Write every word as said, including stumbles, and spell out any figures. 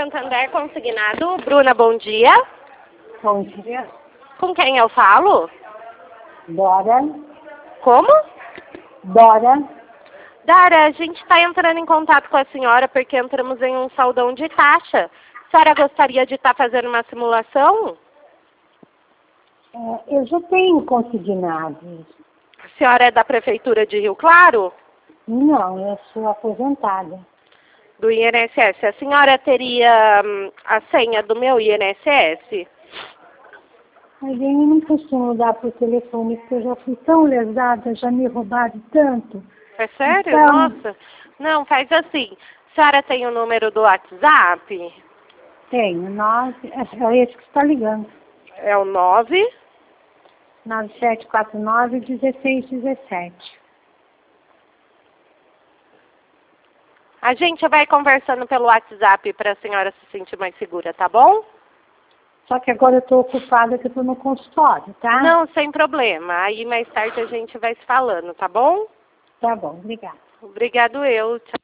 Santander Consignado. Bruna, bom dia. Bom dia. Com quem eu falo? Dora. Como? Dora. Dara, a gente está entrando em contato com a senhora porque entramos em um saldão de taxa. A senhora gostaria de estar fazendo uma simulação? É, eu já tenho consignado. A senhora é da Prefeitura de Rio Claro? Não, eu sou aposentada. Do I N S S. A senhora teria hum, a senha do meu I N S S? Mas eu não costumo dar por telefone, porque eu já fui tão lesada, já me roubaram tanto. É sério? Então, Nossa. Não, faz assim. A senhora tem o número do WhatsApp? tenho. Nove, é esse que está ligando. É o nove... nove sete quatro nove, um seis um sete. A gente vai conversando pelo WhatsApp para a senhora se sentir mais segura, tá bom? Só que agora eu estou ocupada, que eu estou no consultório, tá? Não, sem problema. Aí mais tarde a gente vai se falando, tá bom? Tá bom, obrigada. Obrigado eu. Tchau.